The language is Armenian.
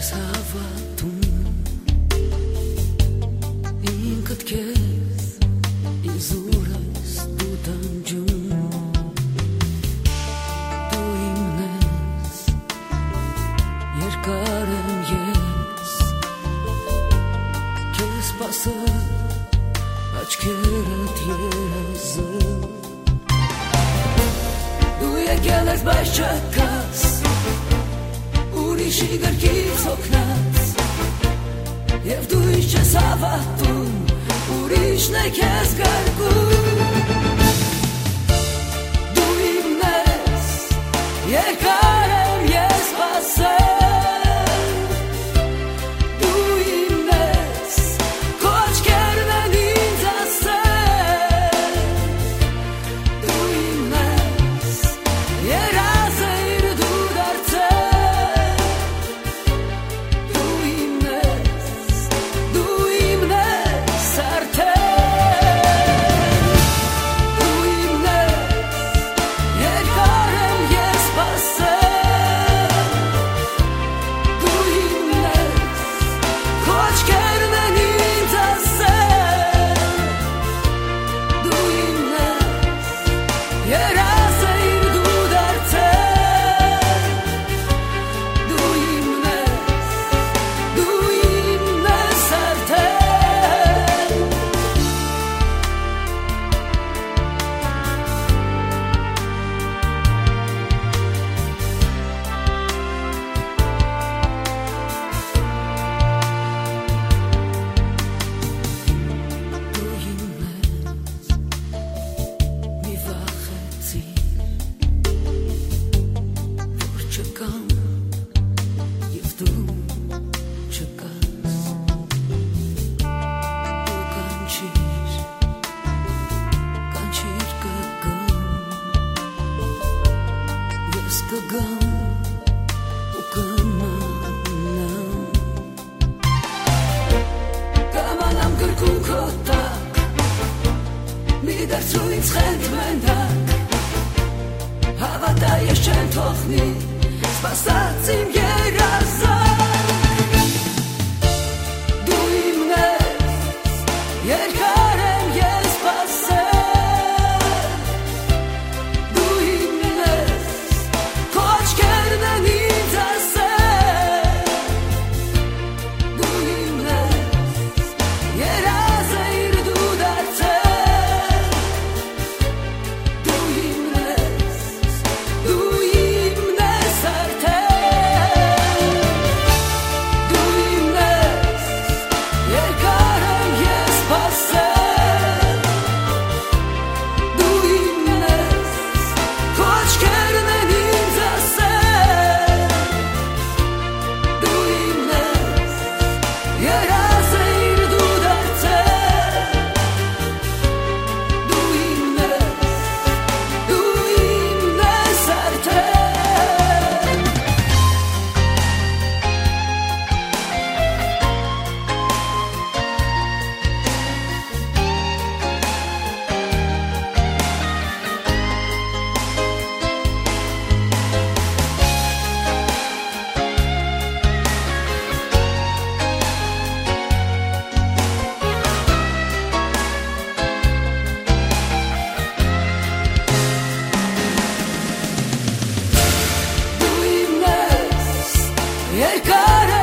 Ես հավատում ինքդ քեզ իզուր ես դու տանջում դու իմն ես երկար եմ ես քեզ սպասել աչքերդ երազել դու եկել ես բայց չկաս ուրիշի գրկից օգնած Եվ դու ինչ ես հավատում ուրիշն է քեզ գրկում Դու իմն ես երկար եմ ես սպասել Դու իմն ես քո աչքերն են ինձ ասել Դու իմն ես երազել դու դարձել Հավատա ես չեմ թողնի սպասած իմ երազանք Դու իմն ես երկար եմ ես սպասել Դու իմն ես քո աչքերն են ինձ ասել Դու իմն ես երազել դու դարձել Դու իմն ես Երկար